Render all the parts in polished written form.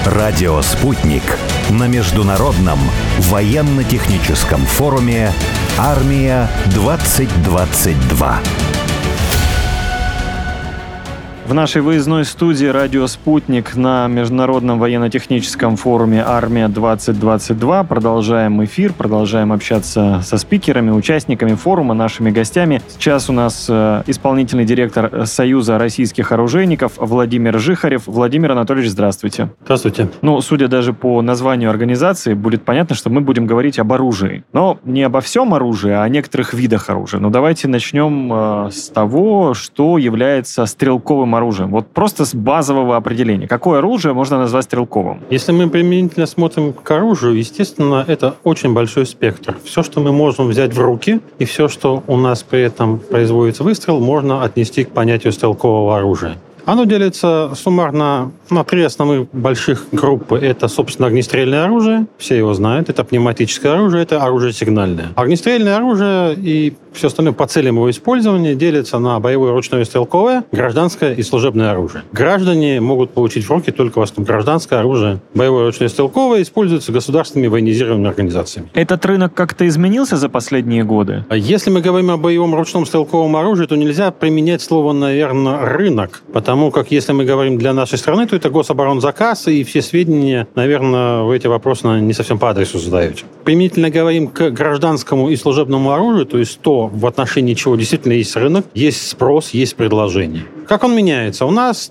Радио «Спутник» на международном военно-техническом форуме «Армия-2022». В нашей выездной студии «Радио Спутник» на Международном военно-техническом форуме «Армия-2022» продолжаем эфир, продолжаем общаться со спикерами, участниками форума, нашими гостями. Сейчас у нас исполнительный директор Союза российских оружейников Владимир Жихарев. Владимир Анатольевич, здравствуйте. Здравствуйте. Судя даже по названию организации, будет понятно, что мы будем говорить об оружии. Но не обо всем оружии, а о некоторых видах оружия. Давайте начнем с того, что является стрелковым оружием. Вот просто с базового определения. Какое оружие можно назвать стрелковым? Если мы применительно смотрим к оружию, естественно, это очень большой спектр. Все, что мы можем взять в руки, и все, что у нас при этом производится выстрел, можно отнести к понятию стрелкового оружия. Оно делится суммарно на три основных больших группы. Это, собственно, огнестрельное оружие. Все его знают. Это пневматическое оружие, это оружие сигнальное. Огнестрельное оружие и все остальное по целям его использования делится на боевое ручное стрелковое, гражданское и служебное оружие. Граждане могут получить в руки только в основном гражданское оружие. Боевое ручное стрелковое используется государственными военизированными организациями. Этот рынок как-то изменился за последние годы? Если мы говорим о боевом ручном стрелковом оружии, то нельзя применять слово, наверное, «рынок», потому как если мы говорим для нашей страны, то это гособоронзаказ, и все сведения, наверное, в эти вопросы не совсем по адресу задаете. Применительно говорим к гражданскому и служебному оружию, то есть то, в отношении чего действительно есть рынок, есть спрос, есть предложение. Как он меняется? У нас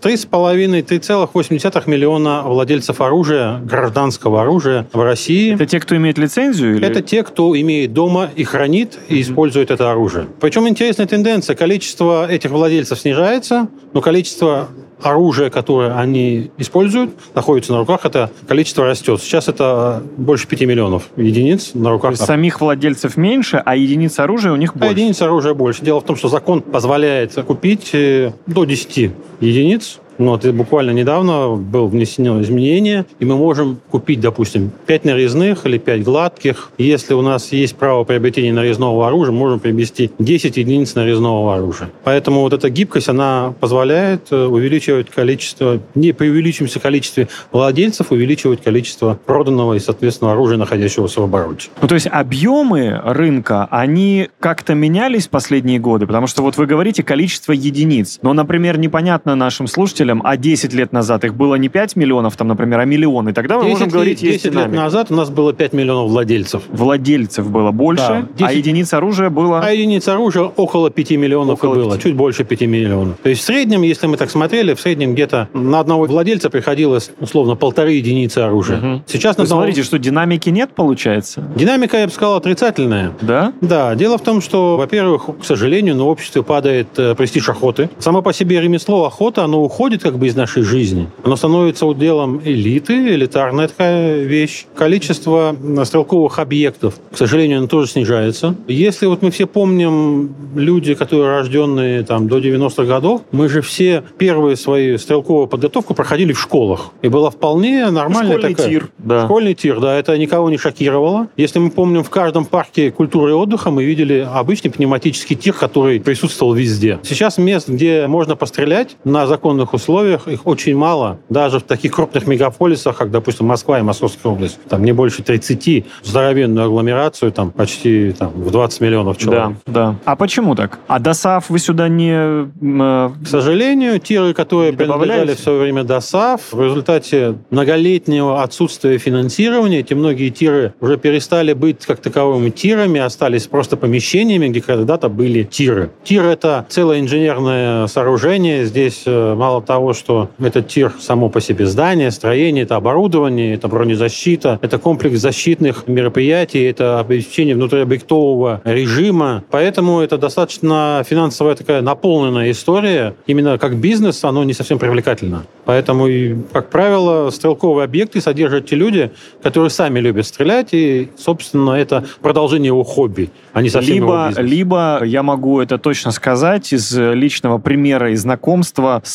3,8 миллиона владельцев оружия, гражданского оружия в России. Это те, кто имеет лицензию? Или? Это те, кто имеет дома и хранит, и использует это оружие. Причем интересная тенденция. Количество этих владельцев снижается, но количество оружие, которое они используют, находится на руках, это количество растет. Сейчас это больше 5 миллионов единиц на руках. То есть самих владельцев меньше, а единиц оружия у них больше? А единиц оружия больше. Дело в том, что закон позволяет купить до 10 единиц. Буквально недавно было внесено изменение, и мы можем купить, допустим, 5 нарезных или 5 гладких. Если у нас есть право приобретения нарезного оружия, можем приобрести 10 единиц нарезного оружия. Поэтому эта гибкость, она позволяет увеличивать количество, не при увеличиваемом количестве владельцев, увеличивать количество проданного и, соответственно, оружия, находящегося в обороте. То есть объемы рынка, они как-то менялись в последние годы? Потому что вы говорите количество единиц. Но, например, непонятно нашим слушателям, а 10 лет назад их было не 5 миллионов, например, а миллион. И тогда мы можем говорить, есть 10 лет назад у нас было 5 миллионов владельцев. Владельцев было больше, да. 10... а единиц оружия было... А единиц оружия около 5 миллионов было, чуть больше 5 миллионов. То есть в среднем, если мы так смотрели, в среднем где-то на одного владельца приходилось, условно, 1,5 единицы оружия. Угу. Сейчас смотрите, что динамики нет, получается? Динамика, я бы сказал, отрицательная. Да? Да. Дело в том, что, во-первых, к сожалению, на обществе падает престиж охоты. Само по себе ремесло охота, оно уходит из нашей жизни. Оно становится уделом элиты, элитарная такая вещь. Количество стрелковых объектов, к сожалению, оно тоже снижается. Если мы все помним, люди, которые рожденные до 90-х годов, мы же все первые свою стрелковую подготовку проходили в школах. И была вполне нормальная тир. Да. Школьный тир, да. Это никого не шокировало. Если мы помним, в каждом парке культуры и отдыха мы видели обычный пневматический тир, который присутствовал везде. Сейчас мест, где можно пострелять на законных условиях, их очень мало. Даже в таких крупных мегаполисах, как, допустим, Москва и Московская область. Там не больше 30, здоровенную агломерацию, почти в 20 миллионов человек. Да. А почему так? А ДОСААФ вы сюда не... К сожалению, тиры, которые принадлежали в свое время ДОСААФ, в результате многолетнего отсутствия финансирования, эти многие тиры уже перестали быть как таковыми тирами, остались просто помещениями, где когда-то были тиры. Тир — это целое инженерное сооружение. Здесь мало того, что этот тир само по себе здание, строение, это оборудование, это бронезащита, это комплекс защитных мероприятий, это обеспечение внутриобъектового режима. Поэтому это достаточно финансовая такая наполненная история. Именно как бизнес оно не совсем привлекательно. Поэтому, как правило, стрелковые объекты содержат те люди, которые сами любят стрелять, и, собственно, это продолжение его хобби, а не совсем его бизнес. Либо я могу это точно сказать из личного примера и знакомства с теми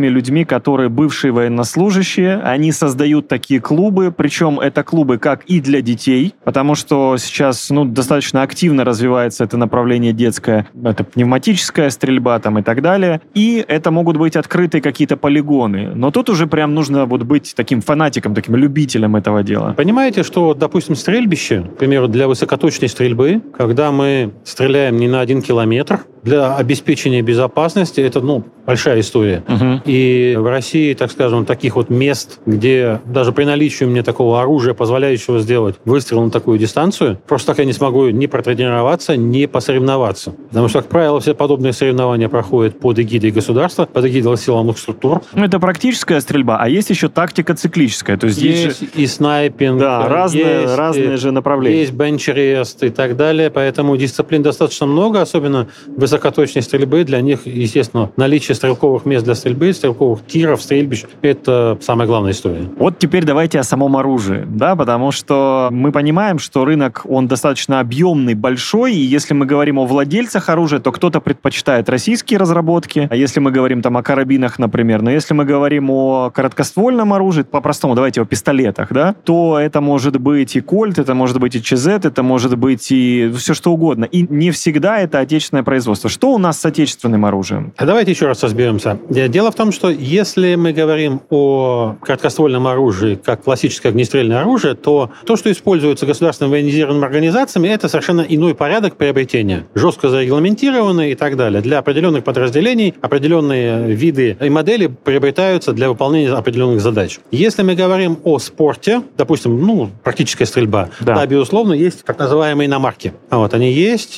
теми людьми, которые бывшие военнослужащие. Они создают такие клубы, причем это клубы как и для детей, потому что сейчас достаточно активно развивается это направление детское. Это пневматическая стрельба там и так далее. И это могут быть открытые какие-то полигоны. Но тут уже прям нужно быть таким фанатиком, таким любителем этого дела. Понимаете, что, допустим, стрельбище, к примеру, для высокоточной стрельбы, когда мы стреляем не на 1 километр, для обеспечения безопасности это, большая история. И в России, так скажем, таких мест, где даже при наличии у меня такого оружия, позволяющего сделать выстрел на такую дистанцию, просто так я не смогу ни протренироваться, ни посоревноваться. Потому что, как правило, все подобные соревнования проходят под эгидой государства, под эгидой силовых структур. Это практическая стрельба, а есть еще тактика циклическая. То есть есть и снайпинг. Да, разные же направления. Есть бенч-рест и так далее. Поэтому дисциплин достаточно много, особенно высокоточной стрельбы. Для них, естественно, наличие стрелковых мест для стрельбы, стрелковых тиров, стрельбищ – это самая главная история. Вот теперь давайте о самом оружии, потому что мы понимаем, что рынок, он достаточно объемный, большой, и если мы говорим о владельцах оружия, то кто-то предпочитает российские разработки, а если мы говорим о карабинах, например, но если мы говорим о короткоствольном оружии, по-простому, давайте о пистолетах, то это может быть и Кольт, это может быть и ЧЗ, это может быть и все что угодно. И не всегда это отечественное производство. Что у нас с отечественным оружием? Давайте еще раз разберемся. Дело в том, что если мы говорим о короткоствольном оружии как классическое огнестрельное оружие, то что используется государственными военизированными организациями, это совершенно иной порядок приобретения. Жестко зарегламентированный и так далее. Для определенных подразделений определенные виды и модели приобретаются для выполнения определенных задач. Если мы говорим о спорте, допустим, практическая стрельба, да, безусловно, есть так называемые иномарки. Они есть,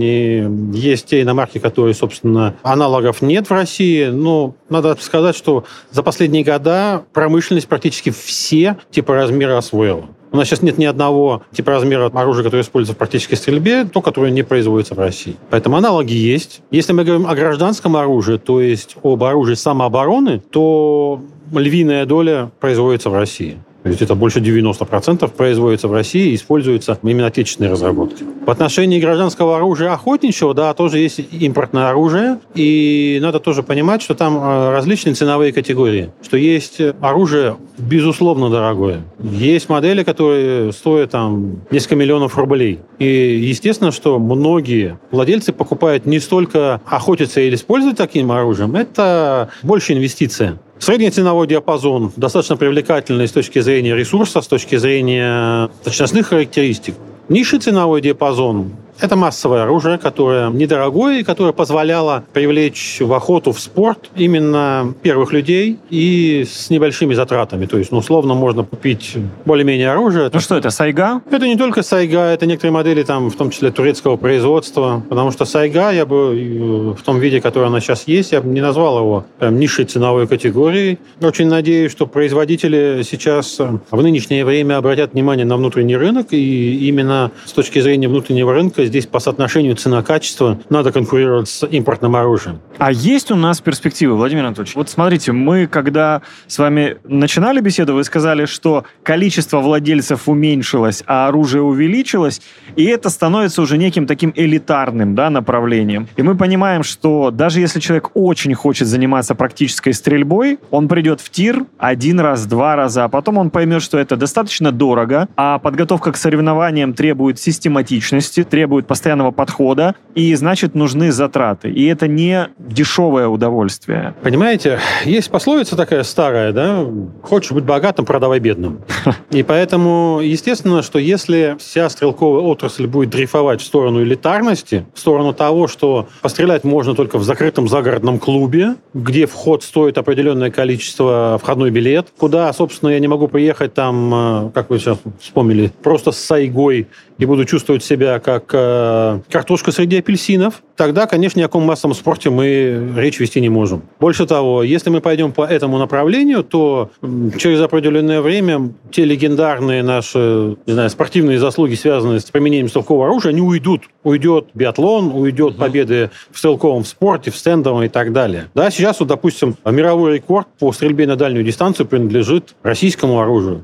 есть те иномарки, которые, собственно, аналогов нет в России. Надо сказать, что за последние года промышленность практически все типы размера освоила. У нас сейчас нет ни одного типа размера оружия, которое используется в практической стрельбе, то, которое не производится в России. Поэтому аналоги есть. Если мы говорим о гражданском оружии, то есть об оружии самообороны, то львиная доля производится в России. То есть это больше 90% производится в России и используются именно отечественные разработки. В отношении гражданского оружия охотничьего, тоже есть импортное оружие. И надо тоже понимать, что там различные ценовые категории. Что есть оружие, безусловно, дорогое. Есть модели, которые стоят несколько миллионов рублей. И естественно, что многие владельцы покупают не столько охотиться или использовать таким оружием, это больше инвестиция. Средний ценовой диапазон достаточно привлекательный с точки зрения ресурса, с точки зрения точностных характеристик. Низший ценовой диапазон – это массовое оружие, которое недорогое и которое позволяло привлечь в охоту, в спорт именно первых людей и с небольшими затратами. То есть, условно, можно купить более-менее оружие. Что это, сайга? Это не только сайга, это некоторые модели, в том числе турецкого производства. Потому что сайга, я бы в том виде, который она сейчас есть, я бы не назвал его низшей ценовой категорией. Очень надеюсь, что производители сейчас в нынешнее время обратят внимание на внутренний рынок, и именно с точки зрения внутреннего рынка здесь по соотношению цена-качество надо конкурировать с импортным оружием. А есть у нас перспективы, Владимир Анатольевич? Вот смотрите, мы когда с вами начинали беседу, вы сказали, что количество владельцев уменьшилось, а оружие увеличилось, и это становится уже неким таким элитарным направлением. И мы понимаем, что даже если человек очень хочет заниматься практической стрельбой, он придет в тир 1 раз, 2 раза, а потом он поймет, что это достаточно дорого, а подготовка к соревнованиям требует систематичности, требует постоянного подхода, и, значит, нужны затраты. И это не дешевое удовольствие. Понимаете, есть пословица такая старая, хочешь быть богатым, продавай бедным. И поэтому, естественно, что если вся стрелковая отрасль будет дрейфовать в сторону элитарности, в сторону того, что пострелять можно только в закрытом загородном клубе, где вход стоит определенное количество, входной билет, куда, собственно, я не могу приехать как вы сейчас вспомнили, просто с сайгой и буду чувствовать себя как картошка среди апельсинов, тогда, конечно, ни о каком массовом спорте мы речь вести не можем. Больше того, если мы пойдем по этому направлению, то через определенное время те легендарные наши, спортивные заслуги, связанные с применением стрелкового оружия, они уйдут. Уйдет биатлон, уйдет победы в стрелковом спорте, в стендовом и так далее. Сейчас, допустим, мировой рекорд по стрельбе на дальнюю дистанцию принадлежит российскому оружию.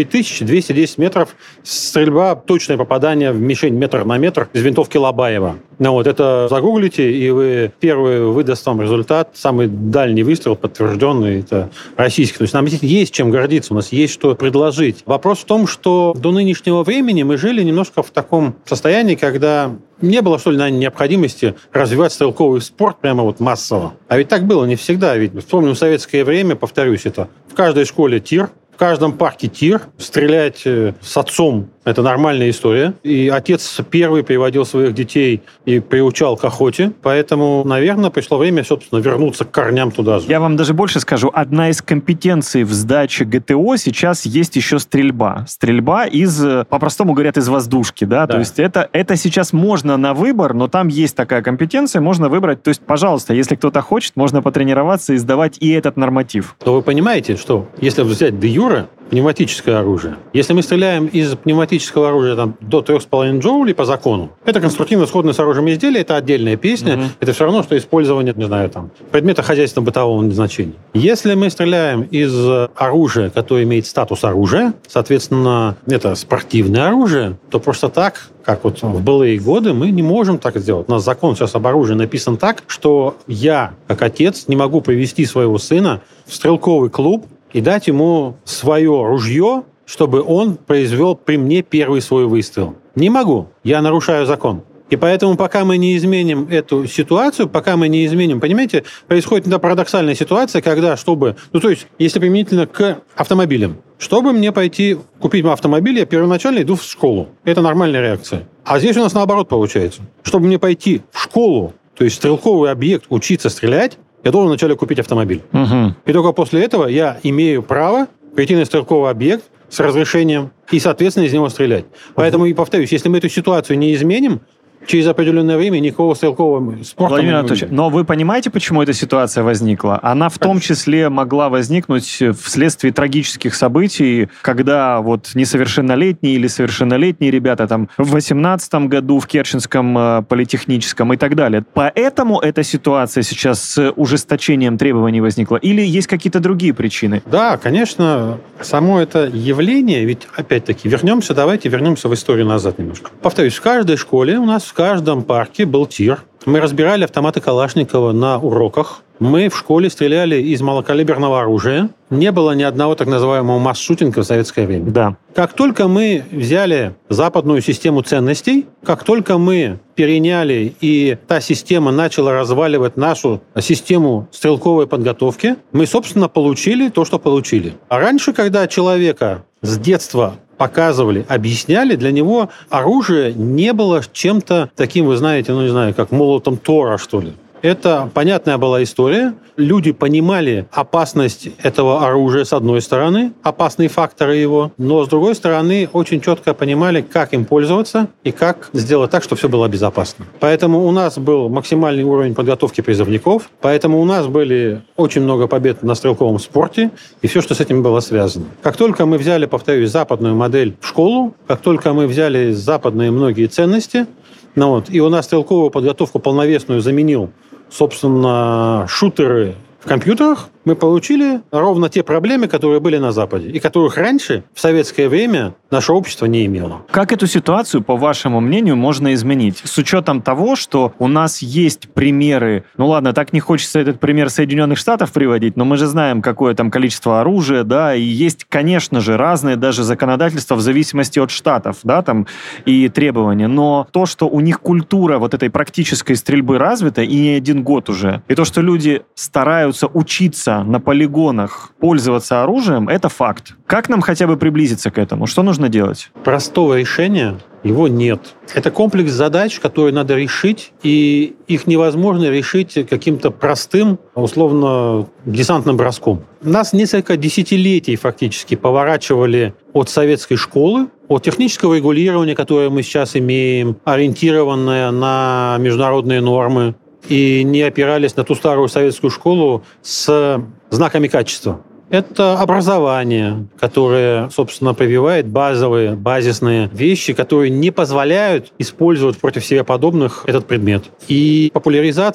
4210 метров стрельба, точное попадание в мишень метр на метр из винтовки Лобаева. Это за загуглите, и вы первый выдаст вам результат, самый дальний выстрел подтвержденный, это российский. То есть нам есть чем гордиться, у нас есть что предложить. Вопрос в том, что до нынешнего времени мы жили немножко в таком состоянии, когда не было, что ли, необходимости развивать стрелковый спорт прямо вот массово. А ведь так было не всегда. Ведь вспомним советское время, повторюсь, это в каждой школе тир, в каждом парке тир. Стрелять с отцом – это нормальная история. И отец первый приводил своих детей и приучал к охоте. Поэтому, наверное, пришло время, собственно, вернуться к корням туда же. Я вам даже больше скажу. Одна из компетенций в сдаче ГТО сейчас есть еще стрельба. Стрельба по-простому говорят, из воздушки. Да? То есть это сейчас можно на выбор, но там есть такая компетенция, можно выбрать. То есть, пожалуйста, если кто-то хочет, можно потренироваться и сдавать и этот норматив. Но вы понимаете, что если взять де юре, пневматическое оружие. Если мы стреляем из пневматического оружия до 3,5 джоулей по закону, это конструктивно сходное с оружием изделия, это отдельная песня, это все равно, что использование, предмета хозяйственного бытового назначения. Если мы стреляем из оружия, которое имеет статус оружия, соответственно, это спортивное оружие, то просто так, как вот в былые годы, мы не можем так сделать. У нас закон сейчас об оружии написан так, что я, как отец, не могу привести своего сына в стрелковый клуб и дать ему свое ружье, чтобы он произвел при мне первый свой выстрел. Не могу. Я нарушаю закон. И поэтому, пока мы не изменим эту ситуацию, понимаете, происходит парадоксальная ситуация, когда, если применительно к автомобилям, чтобы мне пойти купить автомобиль, я первоначально иду в школу. Это нормальная реакция. А здесь у нас наоборот получается. Чтобы мне пойти в школу, то есть стрелковый объект, учиться стрелять, я должен вначале купить автомобиль. И только после этого я имею право прийти на стрелковый объект с разрешением и, соответственно, из него стрелять. Поэтому, и повторюсь, если мы эту ситуацию не изменим, через определенное время никакого стрелкового спорта Владимир Анатольевич, но вы понимаете, почему эта ситуация возникла? Она в том числе могла возникнуть вследствие трагических событий, когда несовершеннолетние или совершеннолетние ребята в 2018 году в Керченском политехническом и так далее. Поэтому эта ситуация сейчас с ужесточением требований возникла? Или есть какие-то другие причины? Да, конечно, само это явление, ведь, опять-таки, давайте вернемся в историю назад немножко. Повторюсь, в каждой школе у нас в каждом парке был тир. Мы разбирали автоматы Калашникова на уроках. Мы в школе стреляли из малокалиберного оружия. Не было ни одного так называемого масс-шутинга в советское время. Да. Как только мы взяли западную систему ценностей, как только мы переняли, и та система начала разваливать нашу систему стрелковой подготовки, мы, собственно, получили то, что получили. А раньше, когда человека с детства показывали, объясняли, для него оружие не было чем-то таким, вы знаете, как молотом Тора, что ли. Это понятная была история. Люди понимали опасность этого оружия с одной стороны, опасные факторы его, но с другой стороны очень четко понимали, как им пользоваться и как сделать так, чтобы все было безопасно. Поэтому у нас был максимальный уровень подготовки призывников, поэтому у нас были очень много побед на стрелковом спорте и все, что с этим было связано. Как только мы взяли, повторюсь, западную модель в школу, как только мы взяли западные многие ценности, и у нас стрелковую подготовку полновесную заменил, собственно, шутеры в компьютерах, мы получили ровно те проблемы, которые были на Западе, и которых раньше, в советское время, наше общество не имело. Как эту ситуацию, по вашему мнению, можно изменить? С учетом того, что у нас есть примеры, так не хочется этот пример Соединенных Штатов приводить, но мы же знаем, какое там количество оружия, да, и есть, конечно же, разные даже законодательства в зависимости от штатов, да, там, и требования, но то, что у них культура этой практической стрельбы развита, и не один год уже, и то, что люди стараются учиться на полигонах пользоваться оружием, это факт. Как нам хотя бы приблизиться к этому? Что нужно делать? Простого решения его нет. Это комплекс задач, которые надо решить, и их невозможно решить каким-то простым, условно, десантным броском. Нас несколько десятилетий фактически поворачивали от советской школы, от технического регулирования, которое мы сейчас имеем, ориентированное на международные нормы, и не опирались на ту старую советскую школу с знаками качества. Это образование, которое, собственно, прививает базисные вещи, которые не позволяют использовать против себе подобных этот предмет. И популяризация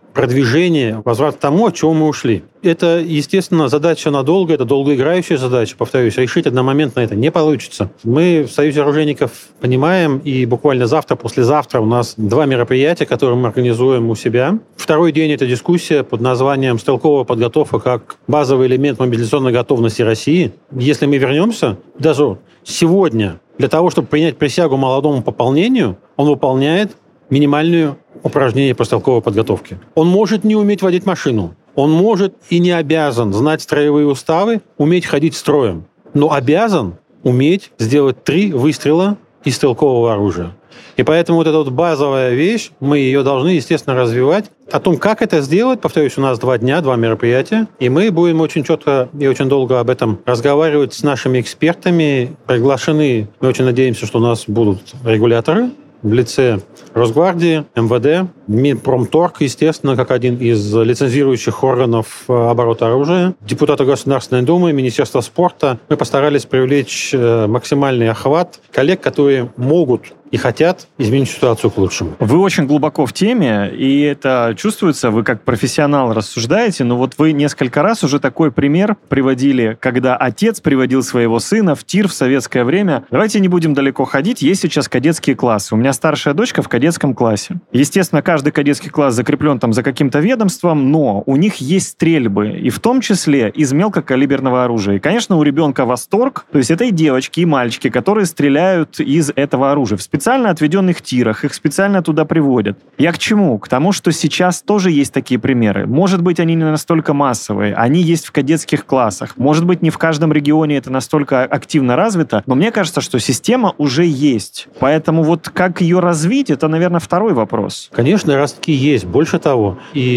продвижение, возврат к тому, от чего мы ушли. Это, естественно, задача надолго, это долгоиграющая задача, повторюсь, решить одномоментно это не получится. Мы в Союзе оружейников понимаем, и буквально завтра, послезавтра у нас 2 мероприятия, которые мы организуем у себя. Второй день – это дискуссия под названием «Стрелковая подготовка как базовый элемент мобилизационной готовности России». Если мы вернемся, даже сегодня, для того, чтобы принять присягу молодому пополнению, он выполняет минимальные упражнения по стрелковой подготовке. Он может не уметь водить машину. Он может и не обязан знать строевые уставы, уметь ходить строем. Но обязан уметь сделать 3 выстрела из стрелкового оружия. И поэтому вот эта вот базовая вещь, мы ее должны, естественно, развивать. О том, как это сделать, повторюсь, у нас 2 дня, 2 мероприятия, и мы будем очень четко и очень долго об этом разговаривать с нашими экспертами. Приглашены, мы очень надеемся, что у нас будут регуляторы в лице Росгвардии, МВД, Минпромторг, естественно, как один из лицензирующих органов оборота оружия, депутаты Государственной Думы, Министерство спорта. Мы постарались привлечь максимальный охват коллег, которые могут и хотят изменить ситуацию к лучшему. Вы очень глубоко в теме, и это чувствуется, вы как профессионал рассуждаете, но вот вы несколько раз уже такой пример приводили, когда отец приводил своего сына в тир в советское время. Давайте не будем далеко ходить, есть сейчас кадетские классы. У меня старшая дочка в кадетском классе. Естественно, каждый кадетский класс закреплен там за каким-то ведомством, но у них есть стрельбы, и в том числе из мелкокалиберного оружия. И, конечно, у ребенка восторг, то есть это и девочки, и мальчики, которые стреляют из этого оружия. В специально отведенных тирах, их специально туда приводят. Я к чему? К тому, что сейчас тоже есть такие примеры. Может быть, они не настолько массовые, они есть в кадетских классах. Может быть, не в каждом регионе это настолько активно развито, но мне кажется, что система уже есть. Поэтому вот как ее развить, это, наверное, второй вопрос. Конечно, ростки есть. Больше того,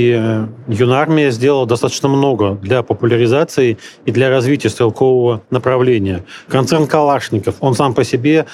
и юнармия сделала достаточно много для популяризации и для развития стрелкового направления. Концерн Калашников, он сам по себе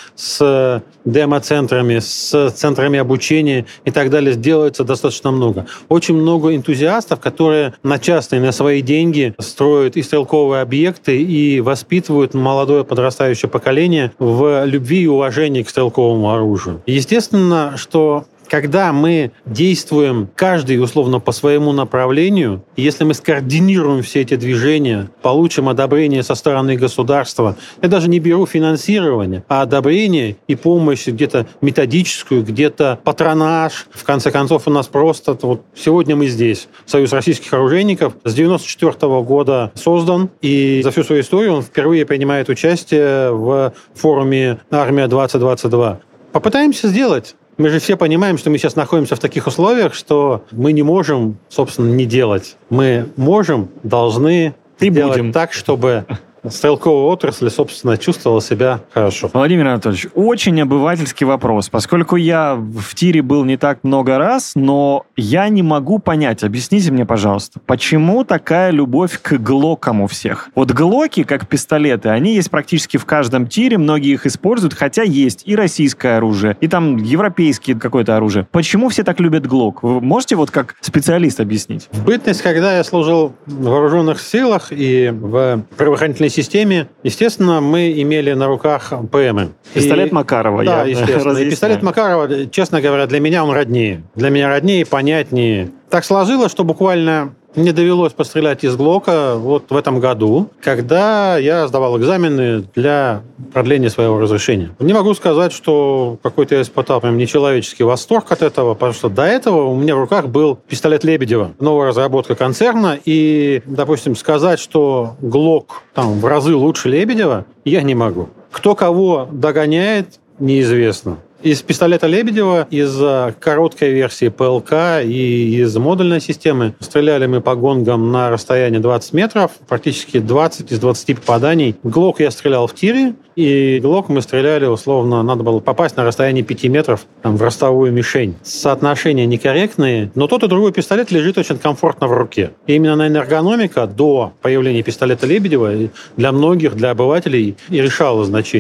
с демо-центрами, с центрами обучения и так далее делается достаточно много. Очень много энтузиастов, которые на частные, на свои деньги строят и стрелковые объекты, и воспитывают молодое подрастающее поколение в любви и уважении к стрелковому оружию. Естественно, что когда мы действуем каждый условно по своему направлению, и если мы скоординируем все эти движения, получим одобрение со стороны государства, я даже не беру финансирование, а одобрение и помощь где-то методическую, где-то патронаж. В конце концов, у нас просто вот сегодня мы здесь. Союз российских оружейников с 1994 года создан, и за всю свою историю он впервые принимает участие в форуме «Армия-2022». Попытаемся сделать. Мы же все понимаем, что мы сейчас находимся в таких условиях, что мы не можем, собственно, не делать. Мы можем, должны делать так, чтобы стрелковая отрасль, собственно, чувствовала себя хорошо. Владимир Анатольевич, очень обывательский вопрос. Поскольку я в тире был не так много раз, но я не могу понять, объясните мне, пожалуйста, почему такая любовь к глокам у всех? Вот глоки, как пистолеты, они есть практически в каждом тире, многие их используют, хотя есть и российское оружие, и там европейское какое-то оружие. Почему все так любят глок? Вы можете вот как специалист объяснить? В бытность, когда я служил в вооруженных силах и в правоохранительной системе, естественно, мы имели на руках ПМы. Пистолет Макарова. Да, естественно. И пистолет Макарова, честно говоря, для меня он роднее. Для меня роднее и понятнее. Так сложилось, что буквально мне довелось пострелять из Глока вот в этом году, когда я сдавал экзамены для продления своего разрешения. Не могу сказать, что какой-то я испытал прям нечеловеческий восторг от этого, потому что до этого у меня в руках был пистолет Лебедева, новая разработка концерна, и, допустим, сказать, что Глок там в разы лучше Лебедева, я не могу. Кто кого догоняет, неизвестно. Из пистолета Лебедева, из короткой версии ПЛК и из модульной системы стреляли мы по гонгам на расстоянии 20 метров, практически 20 из 20 попаданий. Глок я стрелял в тире, и Глок мы стреляли, условно, надо было попасть на расстоянии 5 метров там, в ростовую мишень. Соотношения некорректные, но тот и другой пистолет лежит очень комфортно в руке. И именно на энергономика до появления пистолета Лебедева для многих, для обывателей и решала значение.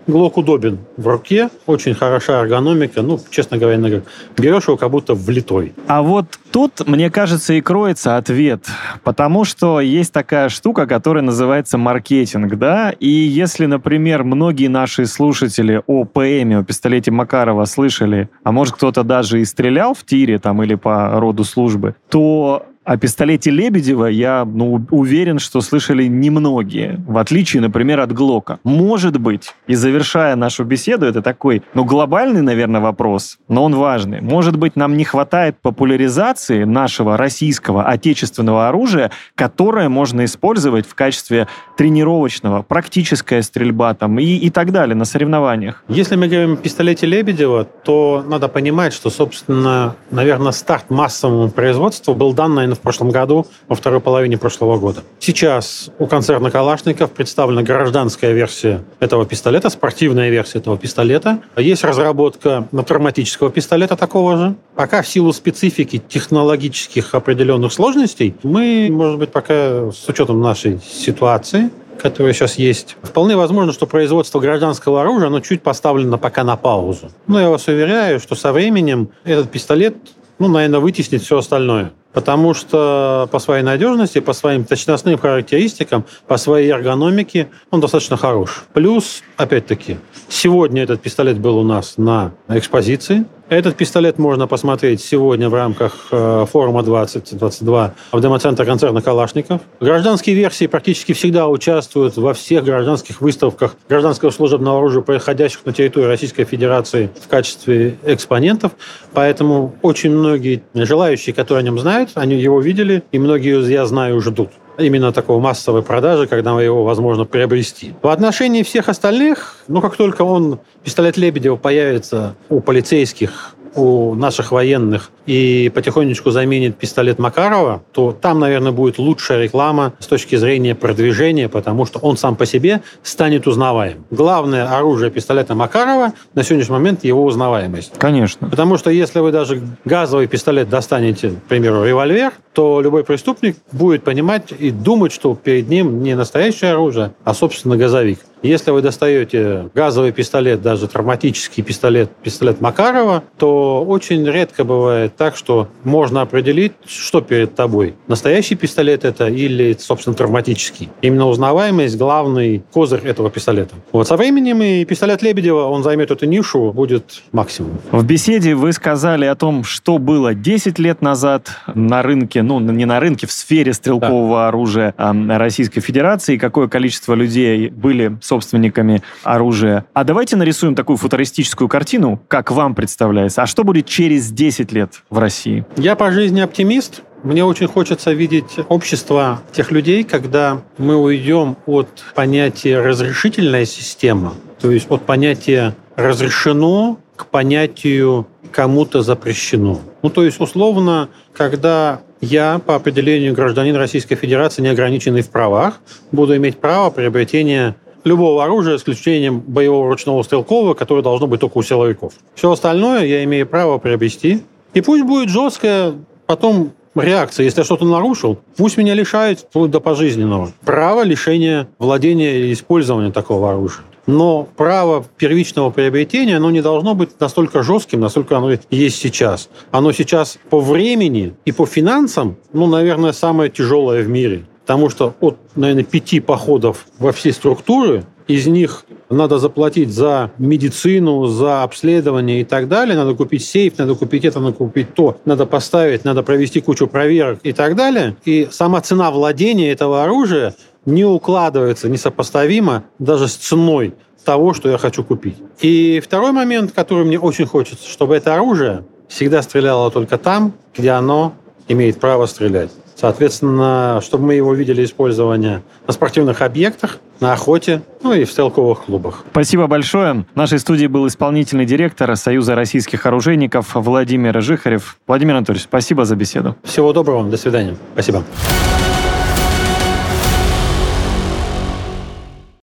Глок удобен в руке, очень хороша эргономика. Честно говоря, берешь его как будто влитой. А вот тут, мне кажется, и кроется ответ. Потому что есть такая штука, которая называется маркетинг, да? И если, например, многие наши слушатели о ПМе, о пистолете Макарова слышали, а может кто-то даже и стрелял в тире там или по роду службы, то о пистолете Лебедева я уверен, что слышали немногие, в отличие, например, от Глока. Может быть, и завершая нашу беседу, это такой, глобальный, наверное, вопрос, но он важный. Может быть, нам не хватает популяризации нашего российского отечественного оружия, которое можно использовать в качестве тренировочного, практическая стрельба там и так далее на соревнованиях. Если мы говорим о пистолете Лебедева, то надо понимать, что, собственно, наверное, старт массовому производству был дан, наверное, в прошлом году, во второй половине прошлого года. Сейчас у концерна Калашников представлена гражданская версия этого пистолета, спортивная версия этого пистолета. Есть разработка травматического пистолета такого же. Пока в силу специфики технологических определенных сложностей мы, может быть, пока с учетом нашей ситуации, которая сейчас есть, вполне возможно, что производство гражданского оружия, оно чуть поставлено пока на паузу. Но я вас уверяю, что со временем этот пистолет, наверное, вытеснит все остальное. Потому что по своей надежности, по своим точностным характеристикам, по своей эргономике он достаточно хорош. Плюс, опять-таки, сегодня этот пистолет был у нас на экспозиции. Этот пистолет можно посмотреть сегодня в рамках форума 2022 в демо-центре концерна Калашников. Гражданские версии практически всегда участвуют во всех гражданских выставках гражданского служебного оружия, проходящих на территории Российской Федерации в качестве экспонентов. Поэтому очень многие желающие, которые о нем знают, они его видели, и многие, я знаю, ждут именно такого массовой продажи, когда его возможно приобрести. В отношении всех остальных, как только пистолет Лебедева появится у полицейских, у наших военных и потихонечку заменит пистолет Макарова, то там, наверное, будет лучшая реклама с точки зрения продвижения, потому что он сам по себе станет узнаваем. Главное оружие пистолета Макарова на сегодняшний момент его узнаваемость. Конечно. Потому что если вы даже газовый пистолет достанете, к примеру, револьвер, то любой преступник будет понимать и думать, что перед ним не настоящее оружие, а, собственно, газовик. Если вы достаете газовый пистолет, даже травматический пистолет Макарова, то очень редко бывает так, что можно определить, что перед тобой. Настоящий пистолет это или, собственно, травматический. Именно узнаваемость – главный козырь этого пистолета. Со временем и пистолет Лебедева, он займет эту нишу, будет максимум. В беседе вы сказали о том, что было 10 лет назад на рынке, не на рынке, в сфере стрелкового оружия Российской Федерации, какое количество людей были собственниками оружия. А давайте нарисуем такую футуристическую картину, как вам представляется. А что будет через 10 лет в России? Я по жизни оптимист. Мне очень хочется видеть общество тех людей, когда мы уйдем от понятия «разрешительная система», то есть от понятия «разрешено» к понятию «кому-то запрещено». То есть, условно, когда я, по определению гражданин Российской Федерации, не ограниченный в правах, буду иметь право приобретения любого оружия, с исключением боевого ручного стрелкового, которое должно быть только у силовиков. Все остальное я имею право приобрести. И пусть будет жесткая потом реакция. Если я что-то нарушил, пусть меня лишают вплоть до пожизненного права лишения владения и использования такого оружия. Но право первичного приобретения, оно не должно быть настолько жестким, насколько оно есть сейчас. Оно сейчас по времени и по финансам, наверное, самое тяжелое в мире. Потому что от, наверное, 5 походов во все структуры, из них надо заплатить за медицину, за обследование и так далее, надо купить сейф, надо купить это, надо купить то, надо поставить, надо провести кучу проверок и так далее. И сама цена владения этого оружия не укладывается, несопоставимо даже с ценой того, что я хочу купить. И второй момент, который мне очень хочется, чтобы это оружие всегда стреляло только там, где оно имеет право стрелять. Соответственно, чтобы мы его видели использование на спортивных объектах, на охоте, и в стрелковых клубах. Спасибо большое. В нашей студии был исполнительный директор Союза российских оружейников Владимир Жихарев. Владимир Анатольевич, спасибо за беседу. Всего доброго, до свидания. Спасибо.